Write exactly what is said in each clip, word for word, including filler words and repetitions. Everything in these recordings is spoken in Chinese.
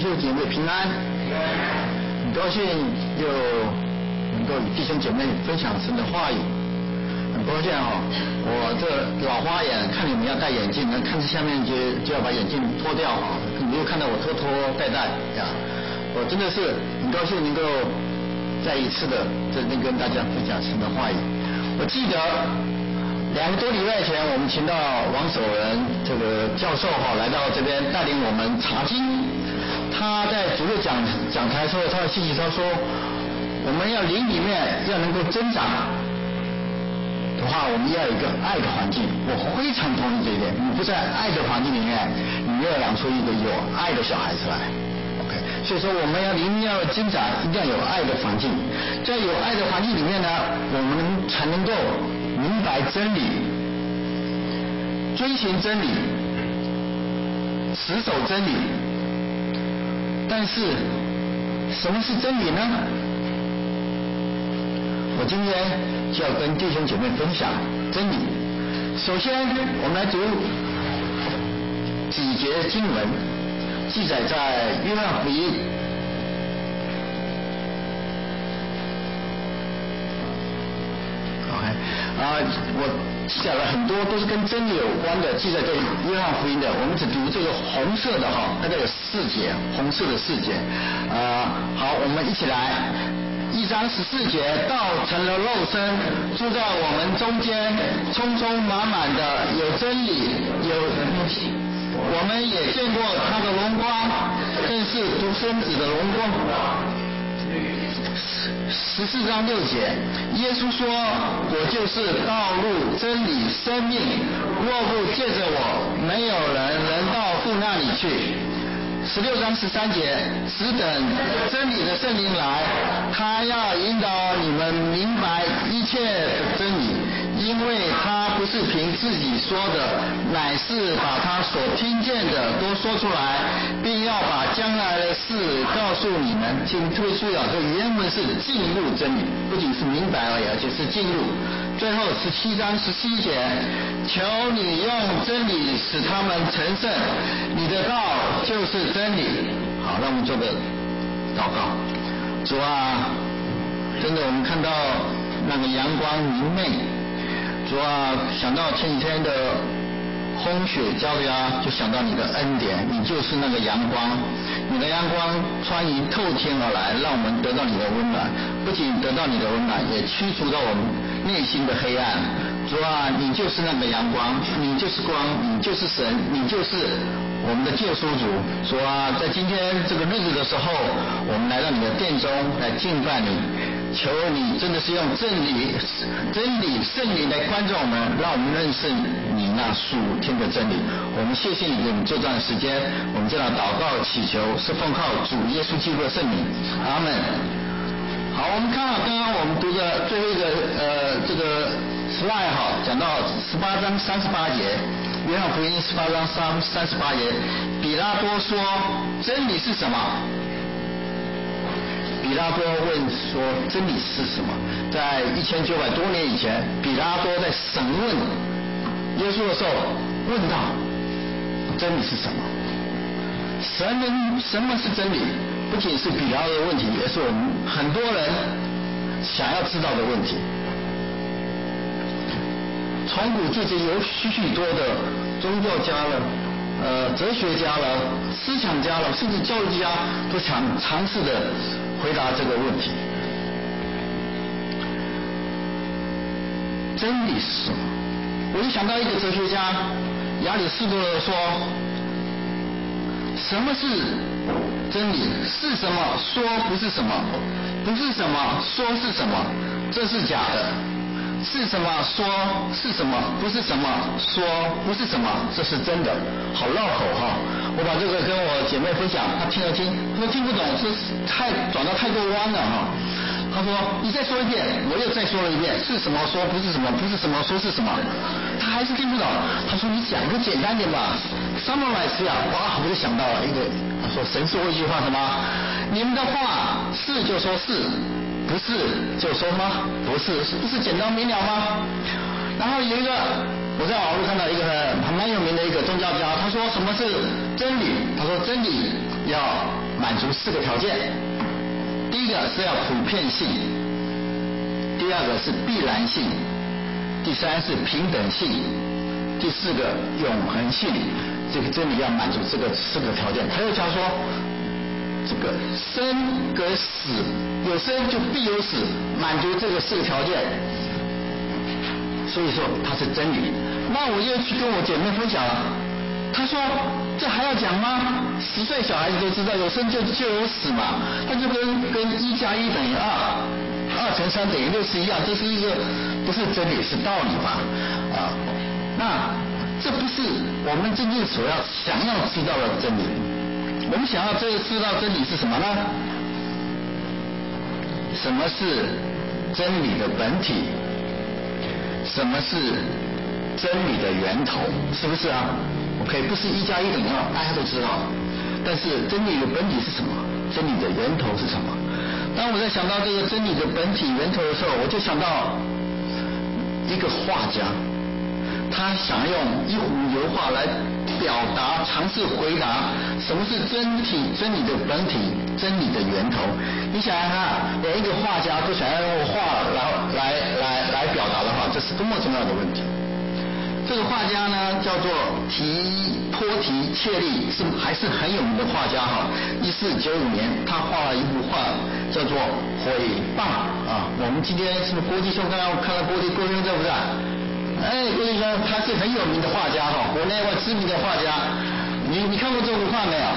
兄姐妹平安，很高兴又能够与弟兄姐妹分享神的话语。很抱歉哦，我这老花眼，看你们要戴眼镜，那看着下面就就要把眼镜脱掉啊，你又看到我脱脱戴戴呀，我真的是很高兴能够再一次的在这跟大家分享神的话语。我记得两个多礼拜前，我们请到王守仁这个教授哈来到这边带领我们查经。他在主日讲讲台的时候，他的信息他说，我们要灵里面要能够增长的话，我们要有一个爱的环境。我非常同意这一点。你不在爱的环境里面，你要养出一个有爱的小孩子来。OK， 所以说我们要灵要增长，一定要有爱的环境。在有爱的环境里面呢，我们才能够明白真理，遵循真理，持守真理。但是什么是真理呢？我今天就要跟弟兄姐妹分享真理。首先我们来读几节经文，记载在约翰福音OK 啊，我记载了很多都是跟真理有关的，记载在约翰福音的，我们只读这个红色的哈，大概有四节，红色的四节啊。好，我们一起来。一章十四节，道成了肉身，住在我们中间，充充满满的有真理，有默契。我们也见过他的荣光，正是独生子的荣光。十四章六节，耶稣说，我就是道路真理生命，若不借着我，没有人能到父那里去。十六章十三节，只等真理的圣灵来，他要引导你们明白一切的真理，因为他不是凭自己说的，乃是把他所听见的都说出来，并要把将来的事告诉你们。请特别注意啊，这原文是进入真理，不仅是明白而已，而且是进入。最后十七章十七节，求你用真理使他们成圣，你的道就是真理。好，让我们做个祷告。主啊，真的我们看到那个阳光明媚，主啊，想到前几天的风雪交加，就想到你的恩典，你就是那个阳光，你的阳光穿于透天而来，让我们得到你的温暖，不仅得到你的温暖，也驱除到我们内心的黑暗。主啊，你就是那个阳光，你就是光，你就是神，你就是我们的救赎主。主啊，在今天这个日子的时候，我们来到你的殿中来敬拜你，求你真的是用真理、真理、圣灵来关照我们，让我们认识你那属天的真理。我们谢谢你给我们这段时间，我们这样祷告祈求，是奉靠主耶稣基督的圣名，阿们。好，我们看到刚刚我们读的最后一个呃这个 slide 哈，讲到十八章三十八节，约翰福音十八章三三十八节，比拉多说真理是什么？比拉多问说真理是什么？在一千九百多年以前，比拉多在审问耶稣的时候问到真理是什么？神人什么是真理？不仅是比拉多的问题，也是我们很多人想要知道的问题。从古至今，有许许多的宗教家了、呃哲学家了、思想家了，甚至教育家都想尝试的回答这个问题。真理是什么？我就想到一个哲学家亚里士多德说，什么是真理？是什么说不是什么，不是什么说是什么，这是假的。是什么说是什么，不是什么说不是什么，这是真的。好绕口哈！我把这个跟我姐妹分享，她听了听，她说听不懂，是太转到太多弯了哈。她说你再说一遍，我又再说了一遍，是什么说不是什么，不是什么说是什么，她还是听不懂。她说你讲个简单点吧 ，summarize 呀！哇，我就想到了一个，她说神说过一句话什么？你们的话是就说是。不是就说吗？不是，不是简单明了吗？然后有一个，我在网络看到一个还蛮有名的一个宗教家，他说什么是真理？他说真理要满足四个条件。第一个是要普遍性，第二个是必然性，第三是平等性，第四个永恒性。这个真理要满足这个四个条件。他又讲说，这个生跟死，有生就必有死，满足这个四个条件。所以说它是真理。那我就去跟我姐妹分享了，她说这还要讲吗？十岁小孩子都知道有生就就有死嘛，它就跟跟一加一等于二，二乘三等于六是一样，这是一个不是真理是道理嘛啊？那这不是我们真正所要想要知道的真理。我们想要这个知道真理是什么呢？什么是真理的本体？什么是真理的源头？是不是啊 ？OK， 不是一加一等于二，大家都知道。但是真理的本体是什么？真理的源头是什么？当我在想到这个真理的本体源头的时候，我就想到一个画家，他想用一幅油画来表达，尝试回答什么是真体、真理的本体、真理的源头。你想想看，连一个画家都想要用画来来来来表达的话，这是多么重要的问题。这个画家呢叫做提波提切利，是还是很有名的画家哈。一四九五年，他画了一幅画叫做《毁谤》啊。我们今天是不是郭继兄？刚刚看到郭继郭继兄在不在？哎，郭继兄他是很有名的画家哈，国内外知名的画家。你你看过这幅画没有？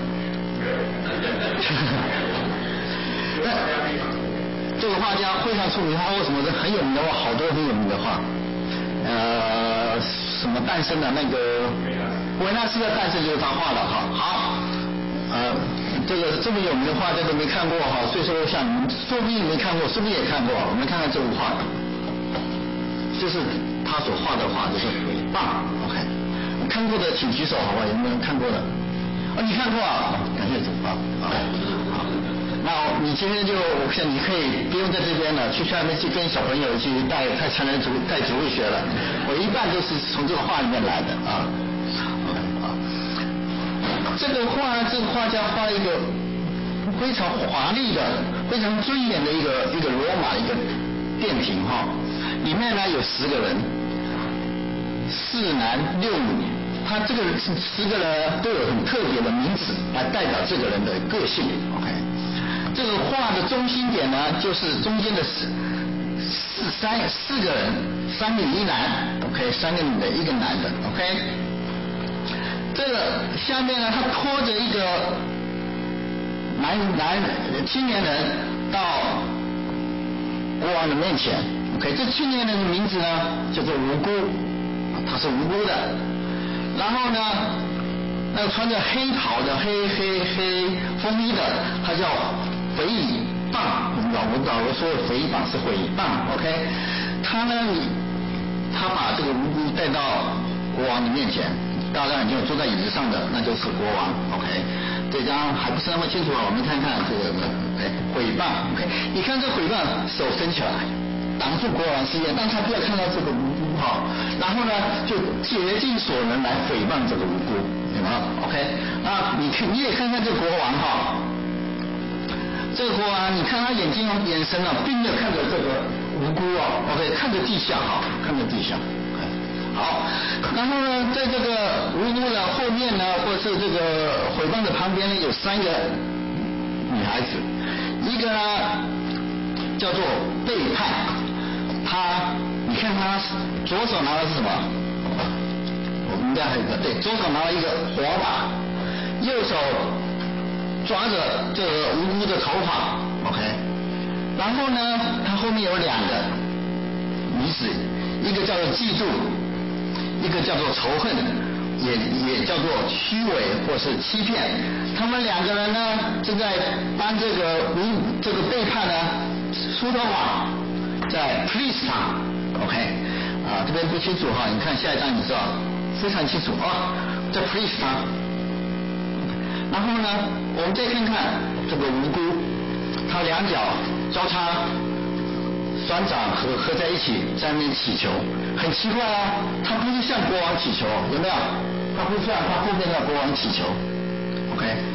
这个画家非常出名，他为什么是很有名的画？好多很有名的画。呃，什么诞生的那个维纳斯的诞生就是他画的哈。好，呃，这个这么有名的画家都没看过哈，所以说像你们说不定没看过，说不定也看过。我们看看这幅画，就是他所画的画，就是毁谤。OK， 看过的请举手好不好？有没有人看过的？哦，你看过啊？感谢主啊啊！好。那你今天就像你可以不用在这边了，去下面去跟小朋友去带带才能主带主日学了。我一半都是从这个画里面来的啊。啊，这个画，这个画家画一个非常华丽的、非常尊严的一个一个罗马一个殿庭哈，里面呢有十个人，四男六女。他这个十个人都有很特别的名字来代表这个人的个性。OK。这个画的中心点呢，就是中间的四四三四个人，三女一男 ，OK， 三个女的，一个男的 ，OK。这个下面呢，他拖着一个男男青年人到国王的面前 ，OK， 这青年人的名字呢叫做无辜，他是无辜的。然后呢，那个穿着黑袍的黑黑黑风衣的，他叫诽谤，我们老我老罗说的诽谤是诽谤 ，OK。他呢，他把这个无辜带到国王的面前，大家已经有坐在椅子上的，那就是国王 ，OK。这张还不是那么清楚啊，我们看看这个，哎，诽谤 ，OK。你看这诽谤，手伸起来，挡住国王视线，让他不要看到这个无辜哈。然后呢，就竭尽所能来诽谤这个无辜，有没有 ？OK。那你看，你也看看这个国王哈。这个国王，你看他眼睛眼神啊，并没有看着这个无辜啊 ，OK， 看着地下哈，看着地下。好，然后呢，在这个无辜的后面呢，或是这个毁谤的旁边呢，有三个女孩子，一个呢叫做背叛，她，你看她左手拿的是什么？我们这样还有一个，对，左手拿了一个火把，右手抓着这个无辜的头发 ，OK。然后呢，他后面有两个女子，一个叫做嫉妒，一个叫做仇恨，也也叫做虚伪或是欺骗。他们两个人呢，正在帮这个无这个背叛呢梳头发，在 police 上 ，OK。啊，这边不清楚哈，你看下一张你知道，非常清楚啊，在 police 上。然后呢，我们再看看这个无辜，他两脚交叉，双掌合合在一起，在那边祈求。很奇怪啊，他不是向国王祈求，有没有？他不是向他后面的国王祈求 ，OK，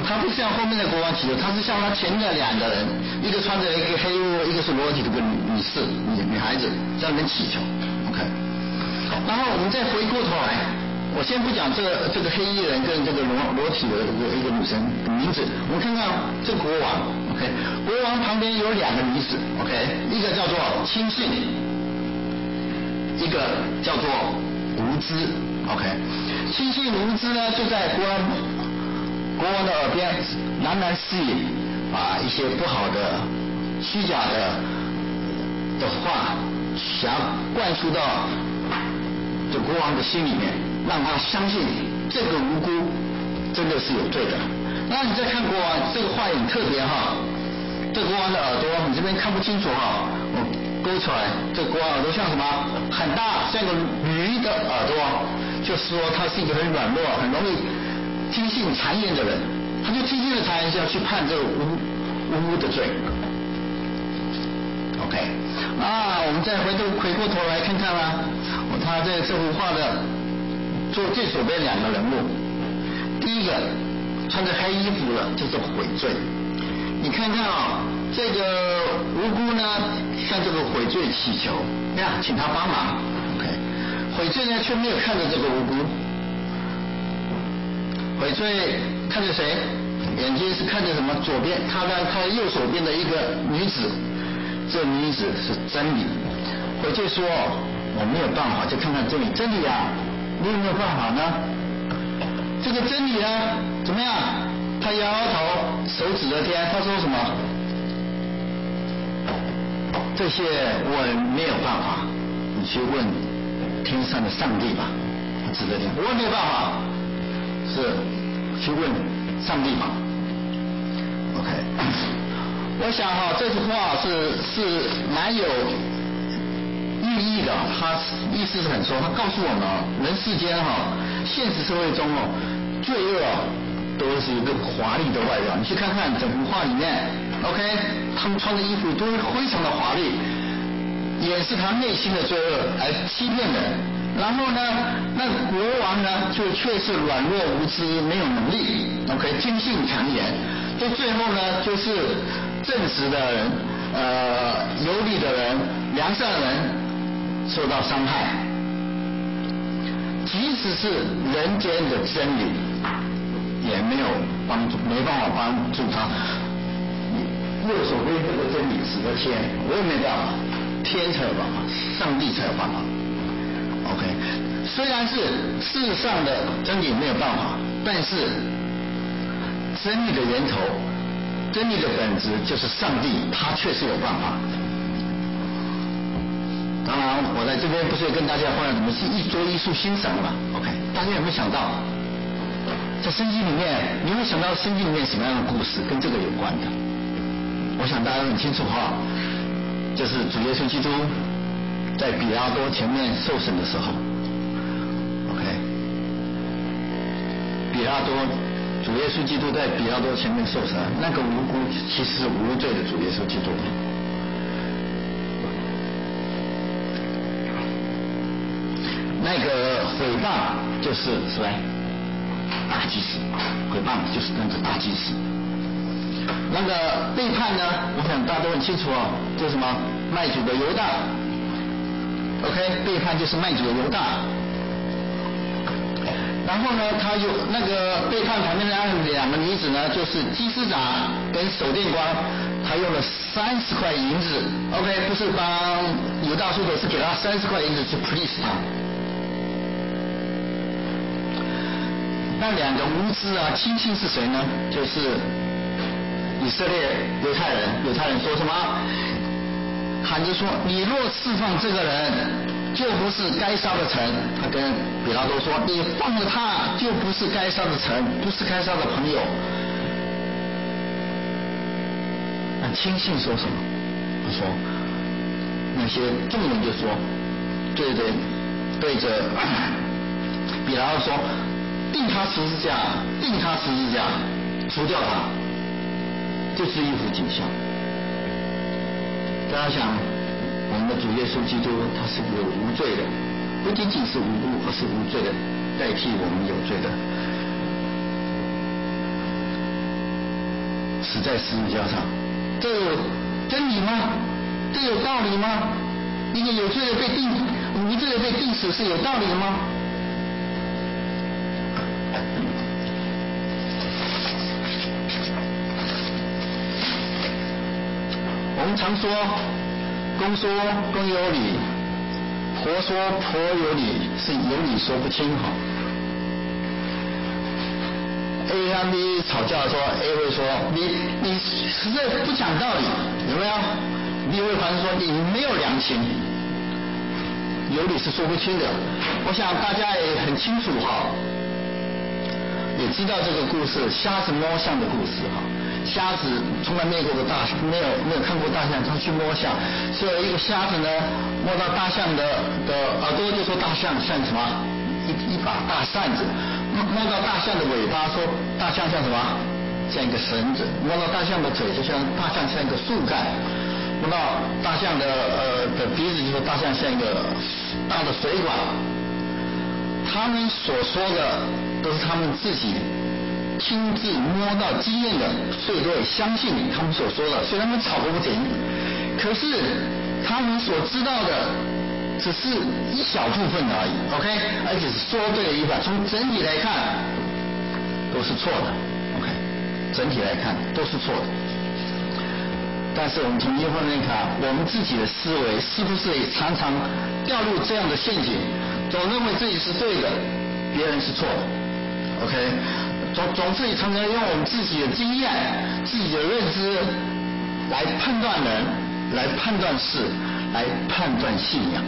他不像后面的国王祈求，他是向他前面的两个人，一个穿着一个黑衣，一个是裸体的个女女士女女孩子在那边祈求。OK， 然后我们再回过头来，我先不讲这个这个黑衣人跟这个裸裸体的一个一个女生的名字，我们看看这个国王。OK， 国王旁边有两个女子。OK， 一个叫做亲信，一个叫做无知。OK， 亲信无知呢，就在国王国王的耳边喃喃细语，把一些不好的、虚假的的话，想灌输到这国王的心里面，让他相信这个无辜真的是有罪的。那你再看国王这个话很特别哈，这国王的耳朵你这边看不清楚哈，我勾出来，这国王耳朵像什么？很大，像个驴的耳朵，就是说他是一个很软弱、很容易听信谗言的人，他就听信了谗言就要去判这个无无辜的罪。OK， 啊，我们再回头回过头来看看啦，他在这幅画的做最左边两个人物，第一个穿着黑衣服的，这是悔罪。你看看啊、哦，这个无辜呢向这个悔罪祈求，呀，请他帮忙。OK， 悔罪呢却没有看着这个无辜，悔罪看着谁？眼睛是看着什么？左边，他的他右手边的一个女子，这女子是真理。悔罪说：“我没有办法，就看看真理。真理啊，你有没有办法呢？这个真理呢，怎么样？”他摇摇头，手指着天，他说什么？这些我没有办法，你去问天上的上帝吧。他指着天，我没有办法，是去问上帝吧。OK， 我想哈、哦，这句话是是蛮有寓意的，他意思是很说，他告诉我们啊，人世间哈、哦，现实社会中哦，罪恶、哦。都是一个华丽的外表，你去看看整幅画里面 ，OK， 他们穿的衣服都是非常的华丽，掩饰他内心的罪恶来欺骗人。然后呢，那国王呢，就却是软弱无知，没有能力 ，OK， 听信谗言，到最后呢，就是正直的人、呃有理的人、良善的人受到伤害，即使是人间的真理。也没有帮助，没办法帮助他。右手边这个真理指着天，我也没办法，天才有办法，上帝才有办法。OK， 虽然是世上的真理没有办法，但是真理的源头、真理的本质就是上帝，他确实有办法。当然，我在这边不是跟大家分享什么是一做艺术欣赏嘛 ？OK， 大家有没有想到？在圣经里面，你会想到圣经里面什么样的故事跟这个有关的？我想大家很清楚哈，就是主耶稣基督在比拉多前面受审的时候 ，OK， 比拉多，主耶稣基督在比拉多前面受审，那个无辜其实是无罪的主耶稣基督。那个诽谤就是是吧？大祭司，诽谤就是跟着大祭司。那个背叛呢，我想大家都很清楚哦，就是什么卖主的犹大 ，OK， 背叛就是卖主的犹大。然后呢，他有那个背叛旁边的两个女子呢，就是祭司长跟守殿官，他用了三十块银子 ，OK， 不是帮犹大出头，是给他三十块银子去 please 他。那两个无知啊，亲信是谁呢？就是以色列犹太人。犹太人说什么？喊着说：“你若释放这个人，就不是该杀的城。”他跟比拉多说：“你放了他，就不是该杀的城，不是该杀的朋友。”那亲信说什么？他说：“那些众人就说，对着对着比拉多说。”定他十字架，定他十字架，除掉他，这是一幅景象。大家想，我们的主耶稣基督，他是有无罪的，不仅仅是无辜，而是无罪的，代替我们有罪的。 死在十字架上，这有真理吗？这有道理吗？一个有罪的被定，无罪的被定死是有道理的吗？我们常说公说公有理，婆说婆有理，是有理说不清哈。A 和 B 吵架的时候 ，A 会说你你实在不讲道理，有没有 ？B 会反说你没有良心，有理是说不清的。我想大家也很清楚哈，也知道这个故事，瞎子摸象的故事哈。瞎子从来没有过大，没有没有看过大象，他去摸象，所以一个瞎子呢摸到大象的的耳朵，就说大象像什么？一一把大扇子。摸到大象的尾巴，说大象像什么？像一个绳子。摸到大象的腿，就像大象像一个树干。摸到大象的呃的鼻子，就说大象像一个大的水管。他们所说的都是他们自己亲自摸到经验的，所以都会相信他们所说的，所以他们吵个不停。可是他们所知道的只是一小部分而已 ，OK， 而且是说对了一半。从整体来看都是错的 ，OK， 整体来看都是错的。但是我们从一方面看，我们自己的思维是不是也常常掉入这样的陷阱？总认为自己是对的，别人是错的 ，OK， 总总是常常用我们自己的经验、自己的认知来判断人，来判断事，来判断信仰。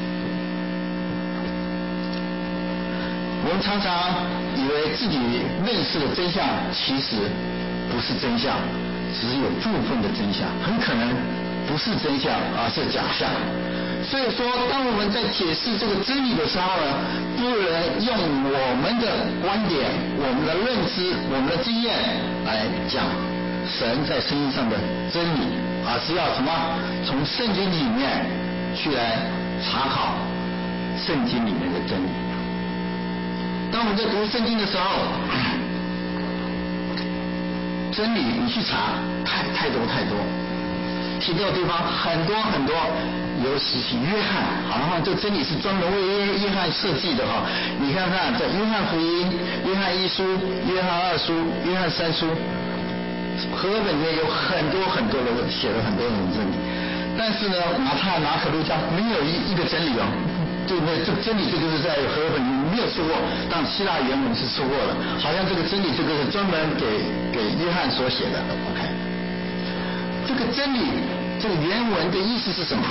我们常常以为自己认识的真相，其实不是真相，只是有部分的真相，很可能不是真相，而是假象。所以说，当我们在解释这个真理的时候呢，不能用我们的观点、我们的认知、我们的经验来讲神在圣经上的真理，而是要什么？从圣经里面去来查考圣经里面的真理。当我们在读圣经的时候，真理你去查，太太多太多，提到的地方很多很多，尤其是约翰，好像这真理是专门为约约翰设计的哈。你看看，在约翰福音、约翰一书、约翰二书、约翰三书，和本里面有很多很多的写了很多种真理，但是呢，马太、马可、路加没有一一个真理哦。这个这真理，这个是在和本里没有说过，但希腊原文是说过了，好像这个真理这个是专门给给约翰所写的。OK， 这个真理这个原文的意思是什么？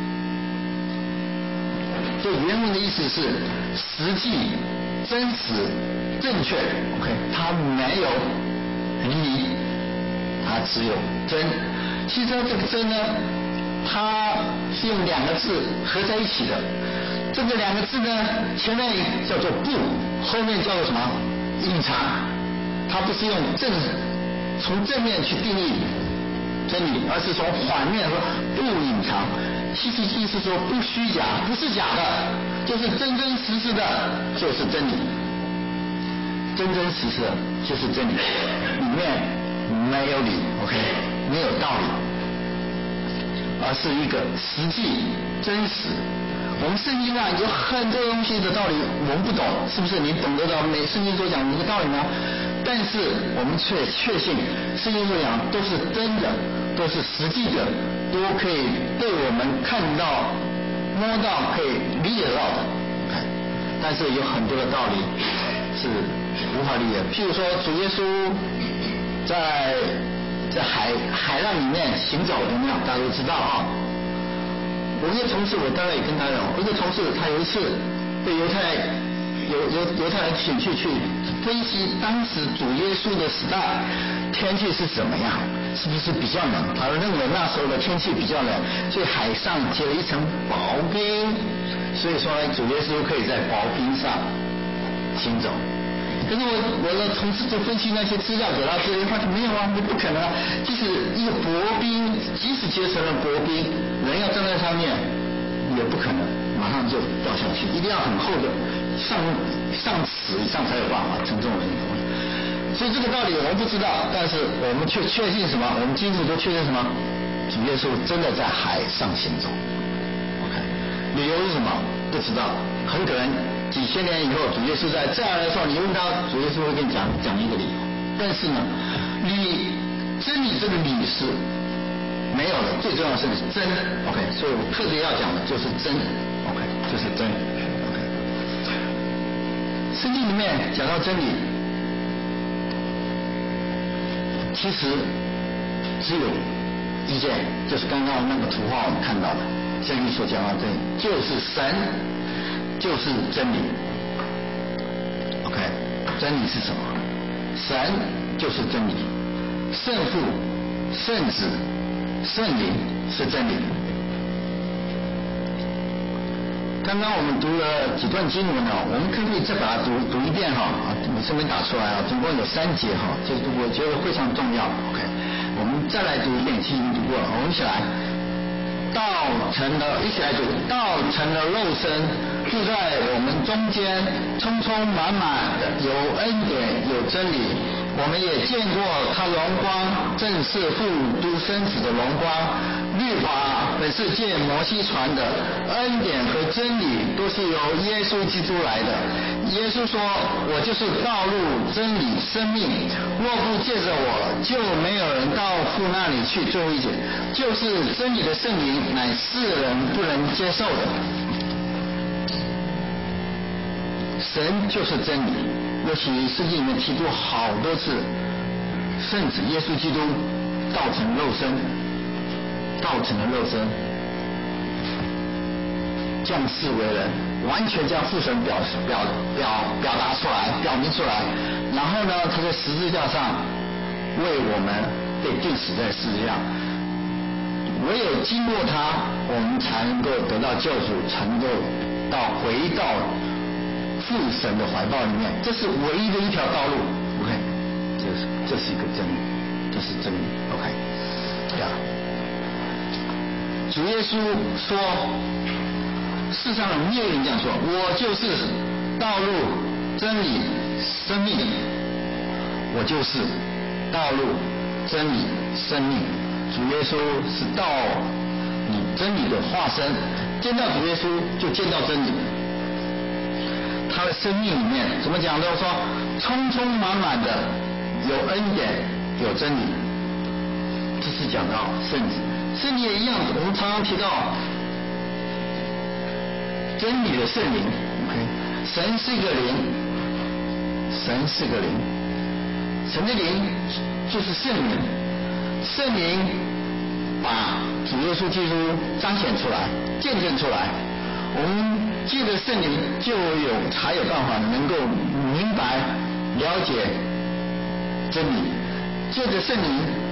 这原文的意思是实际、真实、正确。OK， 它没有理，它只有真。其实这个真呢，它是用两个字合在一起的。这个两个字呢，前面叫做不，后面叫做什么？隐藏。它不是用正从正面去定义真理，而是从反面说不隐藏。其实意思说不虚假，不是假的，就是真真实实的，就是真理。真真实实的就是真理，里面没有理 ，OK， 没有道理，而是一个实际真实。我们圣经上有很多东西的道理我们不懂，是不是？你懂得到每圣经所讲的一个道理吗？但是我们却确信圣经所讲都是真的，都是实际的，都可以被我们看到、摸到、可以理解到的。但是有很多的道理是无法理解。譬如说，主耶稣在在海海浪里面行走，有没有？大家都知道啊。我一个同事，我当然也跟他聊。一个同事，他有一次被犹太犹犹犹太人请去去分析当时主耶稣的时代天气是怎么样，是不是比较冷？他认为那时候的天气比较冷，所以海上结了一层薄冰，所以说主耶稣可以在薄冰上行走。可是我我的同事就分析那些资料给他，这发现没有啊，不可能啊！即使一个薄冰，即使结成了薄冰，人要站在上面也不可能马上就掉下去，一定要很厚的，上上尺以上才有办法承重人。 所以这个道理我们不知道，但是我们却确信什么？我们基督徒都确信什么？主耶稣真的在海上行走。OK， 理由是什么？不知道，很可能几千年以后，主耶稣在再来的时候，你问他，主耶稣会跟你讲讲一个理由。但是呢，理真理这个理是没有的，最重要的是真。OK， 所以我特别要讲的就是真。OK， 就是真。OK， 圣经里面讲到真理，其实只有一件，就是刚刚那个图画我们看到的，真理所讲到的真理，就是神，就是真理。OK， 真理是什么？神就是真理，圣父、圣子、圣灵是真理。刚刚我们读了几段经文哦，我们可不可以再把它读读一遍哈？啊，我这边打出来啊，总共有三节哈，这我觉得非常重要。OK， 我们再来读一遍，其实已经读过了，我们一起来。道成了，一起来读。道成了肉身，住在我们中间，充充满满的有恩典，有真理。我们也见过他荣光，正是父独生子的荣光。律法本是借摩西传的，恩典和真理都是由耶稣基督来的。耶稣说：“我就是道路、真理、生命，若不借着我，就没有人到父那里去。”最后一节，就是真理的圣灵，乃世人不能接受的。神就是真理，尤其圣经里面提出好多次，圣子耶稣基督道成肉身，道成了肉身，降世为人，完全将父神表表表表达出来，表明出来。然后呢，他在十字架上为我们被钉死在十字架，唯有经过他，我们才能够得到救赎，才能够到回到父神的怀抱里面，这是唯一的一条道路。 OK， 这是这是一个真理，这是真理。 OK， 呀，主耶稣说，世上没有人这样说，我就是道路、真理、生命，我就是道路、真理、生命。主耶稣是道理、真理的化身，见到主耶稣就见到真理。他的生命里面怎么讲呢？说充充满满的有恩典，有真理。这是讲到圣子，圣灵也一样，我们常常提到真理的圣灵。OK， 神是一个灵，神是个灵，神的灵就是圣灵，圣灵把主耶稣基督彰显出来，见证出来。我们借着圣灵就有才有办法能够明白了解真理。借着圣灵，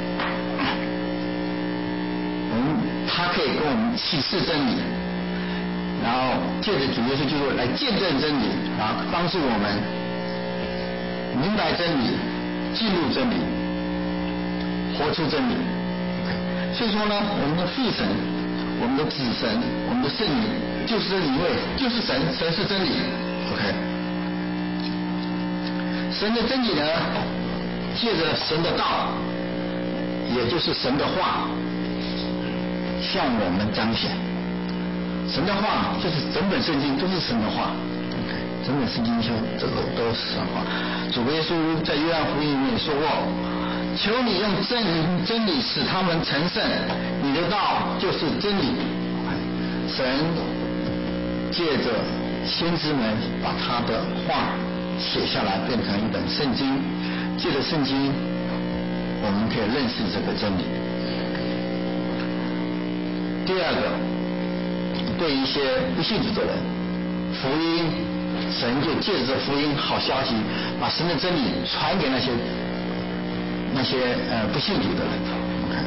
我们他可以跟我们启示真理，然后借着主耶稣基督来见证真理，然后帮助我们明白真理，进入真理，活出真理。Okay， 所以说呢，我们的父神，我们的子神，我们的圣灵就是真理，因为就是神，神是真理。 OK， 神的真理呢，借着神的道，也就是神的话，向我们彰显。神的话就是整本圣经都是神的话。 OK， 整本圣经就这个都是神话。主耶稣在约翰福音里面说过，求你用真真理使他们成圣，你的道就是真理。 OK， 神借着先知们把他的话写下来，变成一本圣经。借着圣经，我们可以认识这个真理。第二个，对一些不信主的人，福音，神就借着福音好消息，把神的真理传给那些那些呃不信主的人。Okay，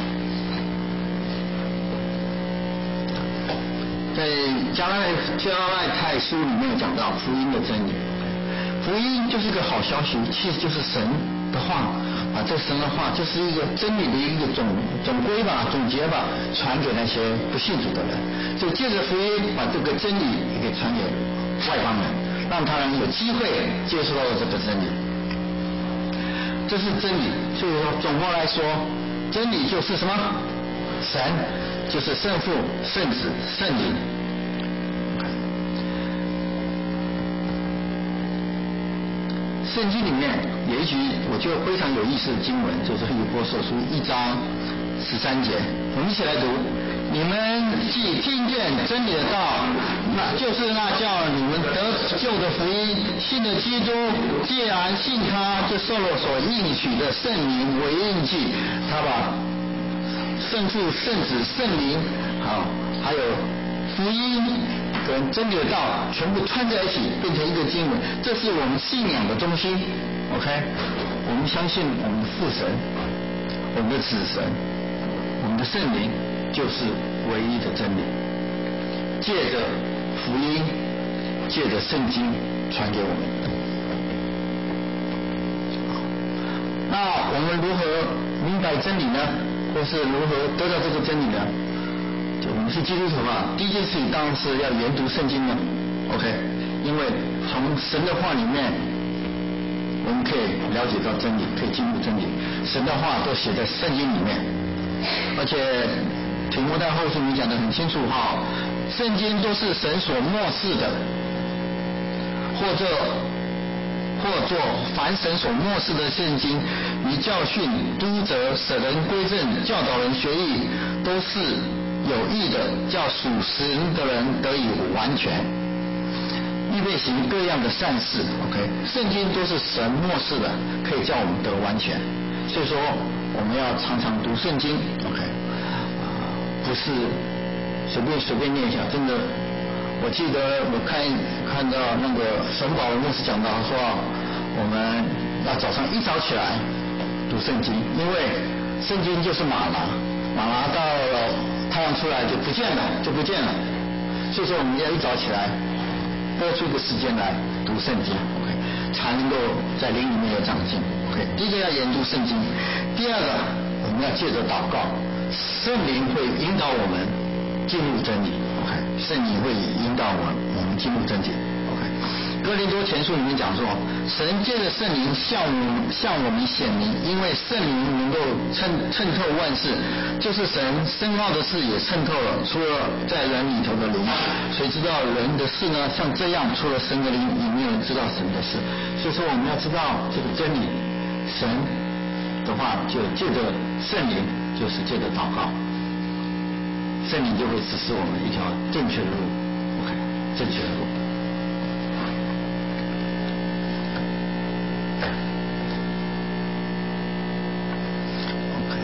在加拉加拉太书里面讲到福音的真理，福音就是个好消息，其实就是神的话，把这神的话就是一个真理的一个总总归吧、总结吧，传给那些不信主的人。就借着福音把这个真理给传给外邦人，让他们有机会接受到这个真理。 这是真理。所以说，总括来说，真理就是什么？神，就是圣父、圣子、圣灵。圣经里面有一句我觉得非常有意思的经文，就是以弗所书一章十三节，我们一起来读。你们既听见真理的道，那就是那叫你们得救的福音，信的基督，既然信他，就受了所应许的圣灵为印记。他把圣父、圣子、圣灵，好，还有福音跟真理的道全部串在一起，变成一个经文。这是我们信仰的中心。 OK， 我们相信我们的父神，我们的子神，我们的圣灵就是唯一的真理。借着福音，借着圣经传给我们。那我们如何明白真理呢？或是如何得到这个真理呢？就我们是基督徒嘛，第一件事情当然是要研读圣经了。OK， 因为从神的话里面，我们可以了解到真理，可以进入真理。神的话都写在圣经里面，而且提摩太后书你讲得很清楚哈，圣经都是神所默示的，或者或作凡神所默示的圣经，以教训、督责、使人归正、教导人学艺，都是有益的，叫属神的人得以完全，预备行各样的善事。 OK， 圣经都是神默示的，可以叫我们得完全。所以说我们要常常读圣经。 OK， 不是随便随便念一下，真的。我记得我看看到那个神宝牧师讲到说，我们要早上一早起来读圣经，因为圣经就是马拿，马拿到了太阳出来就不见了，就不见了。所以说我们要一早起来拨出一个时间来读圣经 ，OK， 才能够在灵里面有长进。OK， 第一个要研读圣经，第二个我们要借着祷告，圣灵会引导我们进入真理。OK， 圣灵会引导我们我们进入真理。OK， 哥林多前书里面讲说，神借着圣灵向我们向我们显明，因为圣灵能够衬衬透万事，就是神深奥的事也渗透了，除了在人里头的灵，谁知道人的事呢？像这样，除了神的灵，也没有人知道神的事。所以说我们要知道这个真理，神的话就借着圣灵，就是借着祷告，圣灵就会指示我们一条正确的路。 OK， 正确的路。OK，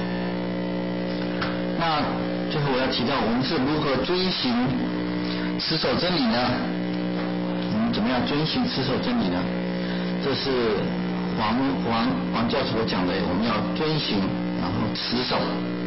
那最后我要提到，我们是如何遵行持守真理呢？我们怎么样遵行持守真理呢？这是王王王教授讲的，我们要遵行，然后持守。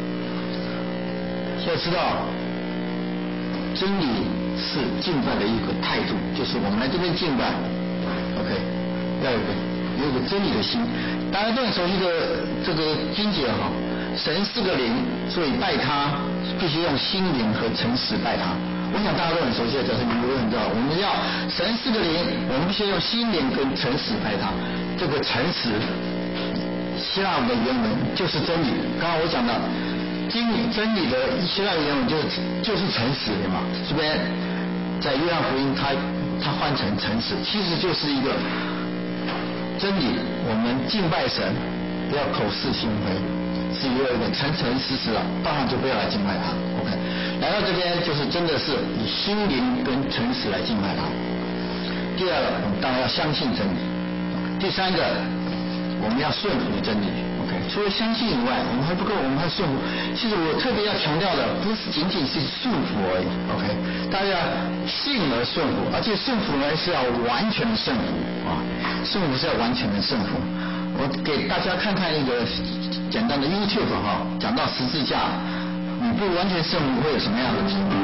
要知道，真理是敬拜的一个态度，就是我们来这边敬拜 ，OK， 要有个有一个真理的心。大家都很熟悉的这个经节哈，神是个灵，所以拜他必须用心灵和诚实拜他。我想大家都很熟悉的，就是你们都很知道，我们要神是个灵，我们必须用心灵跟诚实拜他。这个诚实，希腊文的原文就是真理。刚刚我讲到。经真理的希腊原文就是就是诚实的嘛，这边在约翰福音它它换成诚实，其实就是一个真理。我们敬拜神，不要口是心非，是有一个诚诚实实的，当然就不要来敬拜他。OK， 来到这边就是真的是以心灵跟诚实来敬拜他。第二个，我们当然要相信真理。第三个，我们要顺服真理。OK， 除了相信以外，我们还不够，我们还顺服。其实我特别要强调的，不是仅仅是顺服而已。OK， 大家信而顺服，而且顺服呢是要完全的顺服啊，顺服是要完全的顺服。我给大家看看一个简单的 YouTube 哈，讲到十字架，你不完全顺服会有什么样的结果？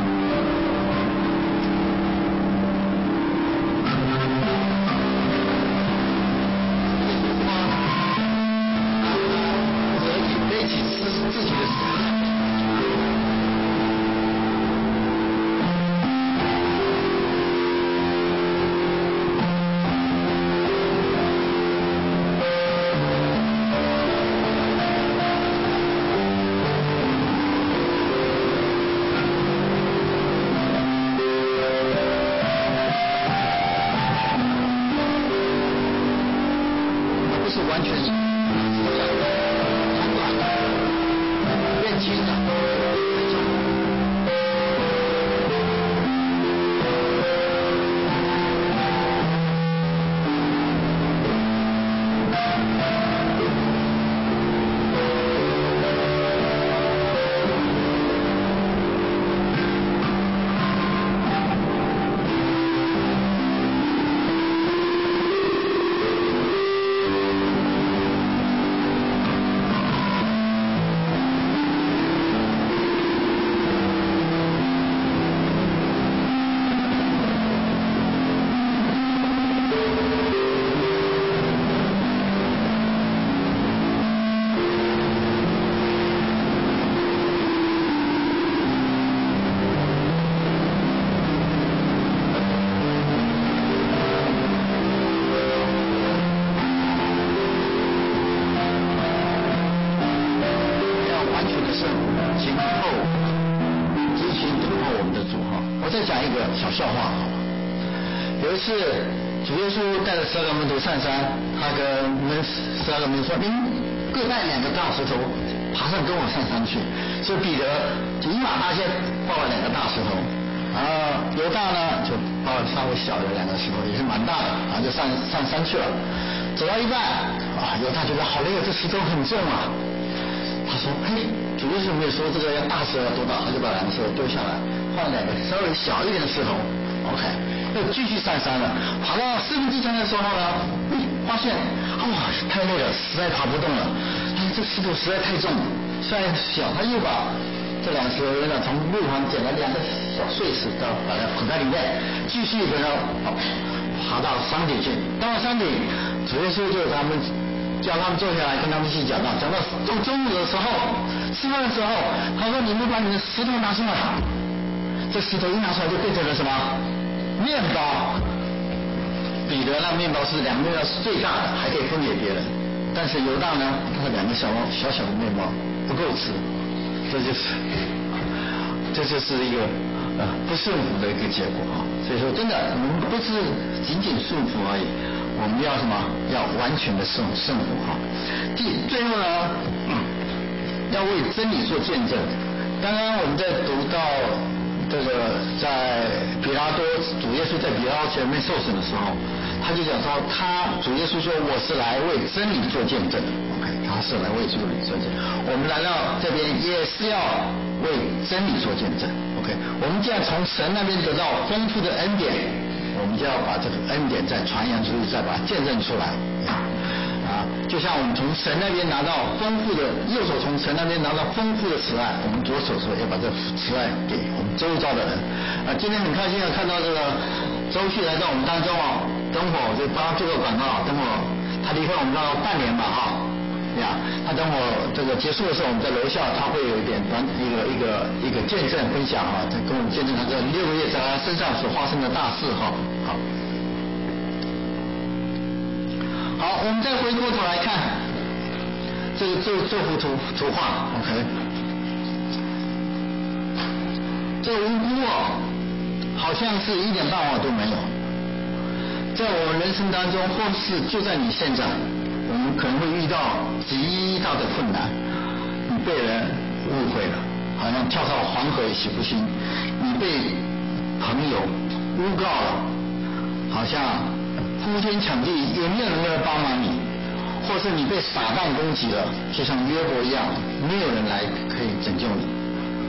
我再讲一个小笑话好了。有一次主耶稣带着十二个门徒上山，他跟门十二个门徒说：“您各带两个大石头，爬上跟我上山去。”所以彼得就一马当先抱了两个大石头，然后犹大呢就抱了稍微小的两个石头，也是蛮大的，然后就上上山去了。走到一半啊，犹大觉得好累啊，这石头很重啊。他说：“嘿，主耶稣没有说这个要大石头多大？”他就把两个石头丢下来，换两个稍微小一点的石头。OK， 又继续上山了。爬到四分之三的时候呢，发现哇、哦、太累了，实在爬不动了。但是这石头实在太重，虽然小，他又把这两个石头呢从路旁捡了两个小碎石头，把它捧在里面，继续跟他爬到山顶去。到了山顶，主耶稣就他们。叫他们坐下来，跟他们一起讲到，讲到中中午的时候，吃饭的时候，他说：“你们把你的石头拿出来。”这石头一拿出来就变成了什么？面包。彼得那面包是两个面包是最大的，还可以分给别人。但是犹大呢，他是两个小小小的面包不够吃，这就是这就是一个呃不顺服的一个结果啊。所以说，真的，我们不是仅仅顺服而已。我们要什么？要完全的顺顺服哈。第最后呢，嗯，要为真理做见证。刚刚我们在读到这个，在比拉多主耶稣在比拉多前面受审的时候，他就讲说，他主耶稣说我是来为真理做见证。OK， 他是来为真理做见证。我们来到这边也是要为真理做见证。OK， 我们既然从神那边得到丰富的恩典，我们就要把这个恩典再传扬出去，再把它见证出来啊！就像我们从神那边拿到丰富的，右手从神那边拿到丰富的慈爱，我们左手说要把这慈爱给我们周遭的人啊！今天很开心啊，看到这个周旭来到我们当中啊，等会我就帮他做个广告，等会他离开我们到半年吧哈。呀，他等我这个结束的时候，我们在楼下，他会有一点短一个一个一个见证分享啊，他跟我们见证他这六个月在他身上所发生的大事哈。好，好，我们再回过头来看这个这这幅图图画 ，OK， 这无辜哦，好像是一点办法都没有，在我们人生当中，或是就在你现在。我们可能会遇到极大的困难，你被人误会了，好像跳到黄河也洗不清；你被朋友诬告了，好像呼天抢地也没有人来帮忙你；或是你被撒旦攻击了，就像约伯一样，没有人来可以拯救你，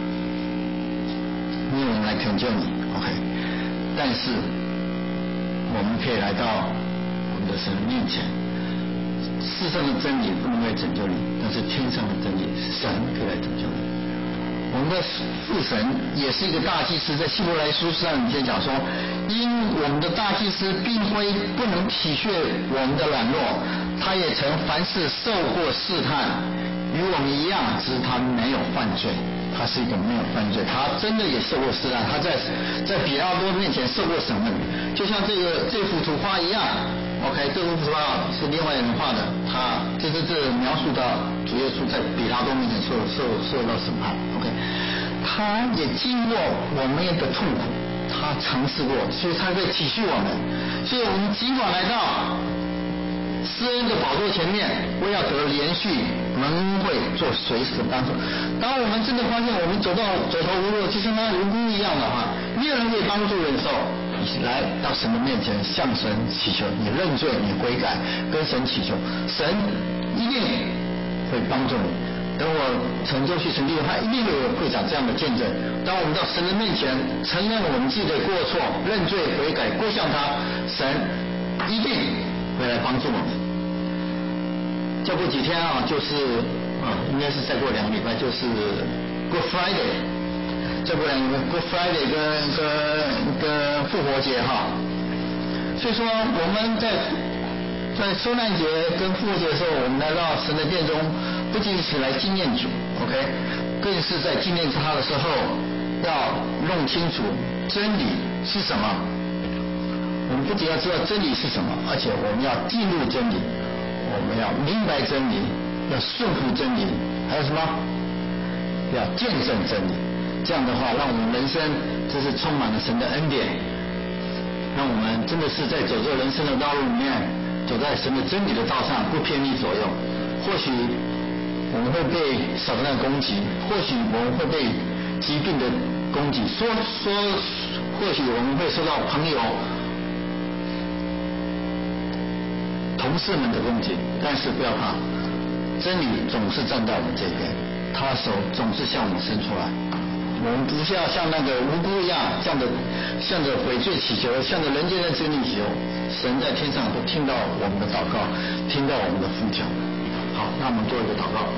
没有人来拯救你。OK， 但是我们可以来到我们的神面前。世上的真理不能来拯救你，但是天上的真理，神可以来拯救你。我们的父神也是一个大祭司，在希伯来书上已经讲说，因我们的大祭司并非不能体恤我们的软弱，他也曾凡事受过试探，与我们一样，只是他没有犯罪。他是一个没有犯罪，他真的也受过试探，他在在比拉多面前受过审问，就像这个这幅图画一样。OK， 这幅图画是另外人画的，他这这这描述到主耶稣在比拉多面前受受受到审判。OK， 他也经过我们的痛苦，他尝试过，所以他会体恤我们。所以我们尽管来到施恩的宝座前面，为要得连续蒙会做随时的帮助。当我们真的发现我们走到走投无路，就像那无辜一样的话，没有人可以帮助人的时候，你来到神的面前向神祈求，你认罪，你悔改，跟神祈求，神一定会帮助你。等我成就去成就，他一定会有会长这样的见证。当我们到神的面前承认我们自己的过错，认罪悔改，归向他，神一定会来帮助我们。再过几天啊，就是啊，应该是再过两个礼拜，就是 Good Friday。再过两个 Good Friday 跟跟跟复活节哈。所以说我们在在受难节跟复活节的时候，我们来到神的殿中，不仅是来纪念主 ，OK， 更是在纪念他的时候，要弄清楚真理是什么。我们不仅要知道真理是什么，而且我们要进入真理，我们要明白真理，要顺服真理，还有什么？要见证真理。这样的话，让我们人生这是充满了神的恩典，让我们真的是在走这人生的道路里面，走在神的真理的道上，不偏离左右。或许我们会被撒旦攻击，或许我们会被疾病的攻击，说说或许我们会受到朋友同事们的攻击，但是不要怕，真理总是站在我们这边，他的手总是向我们伸出来。我们不是要像那个无辜一样，向着向着悔罪祈求，向着人间的真理祈求，神在天上都听到我们的祷告，听到我们的呼求。好，那我们做一个祷告。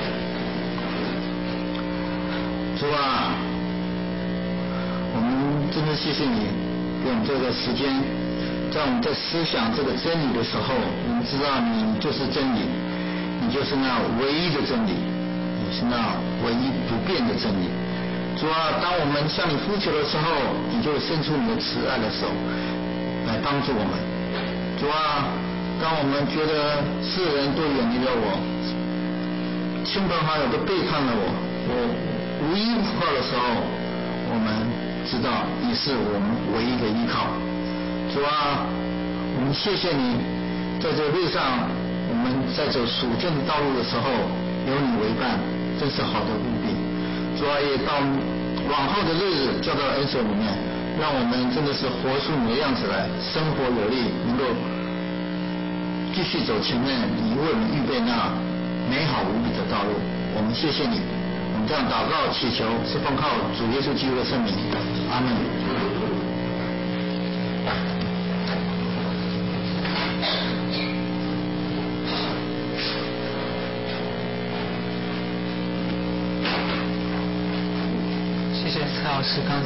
主啊，我们真的谢谢你给我们这个时间，在我们在思想这个真理的时候，我们知道你就是真理，你就是那唯一的真理，你是那唯一不变的真理。主啊，当我们向你呼求的时候，你就伸出你的慈爱的手来帮助我们。主啊，当我们觉得世人都远离了我，亲朋好友都背叛了我，我无依无靠的时候，我们知道你是我们唯一的依靠。主啊，我们谢谢你，在这路上我们在走属天的道路的时候，有你为伴，真是好的无比。主啊，也到往后的日子交到恩手里面，让我们真的是活出你的样子来，生活有力，能够继续走前面你为我们预备那美好无比的道路。我们谢谢你，我们这样祷告祈求，是奉靠主耶稣基督的圣名，阿门。 谢谢蔡老师刚